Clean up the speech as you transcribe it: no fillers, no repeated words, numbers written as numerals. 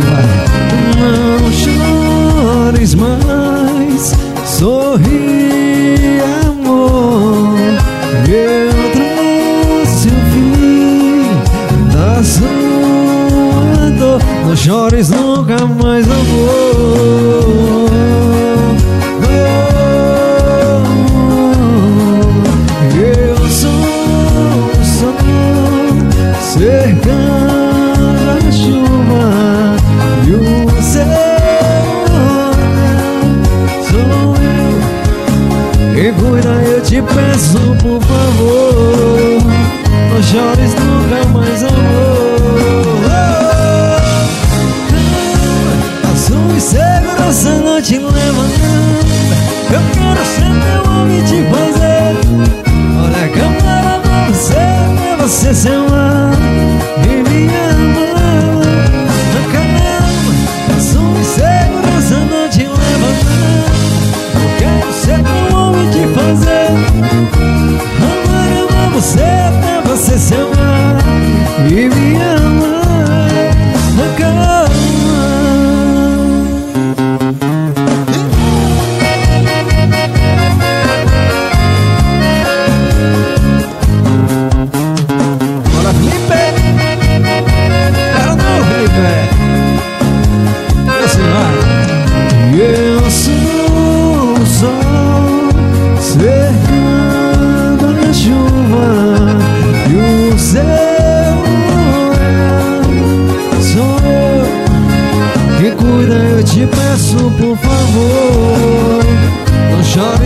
Não chores mais, sorri, amor. Eu trouxe o fim da sua dor. Não chores nunca mais, amor. Eu sou o sol cercando a chuva, e o céu sou eu. Quem cuida, eu te peço, por favor, não chores nunca mais, amor. A sua insegurança não te leva nada. Eu quero ser teu homem, te fazer. Olha a câmera pra você, é você se amar e me amar. Na cama, a sua insegurança não te leva nada. Eu quero ser teu homem, te fazer. Amar você, é você se amar e me amar. Na cama. Eu sou o sol cercando a chuva, e o céu sou eu. Quem cuida, eu te peço, por favor, não chore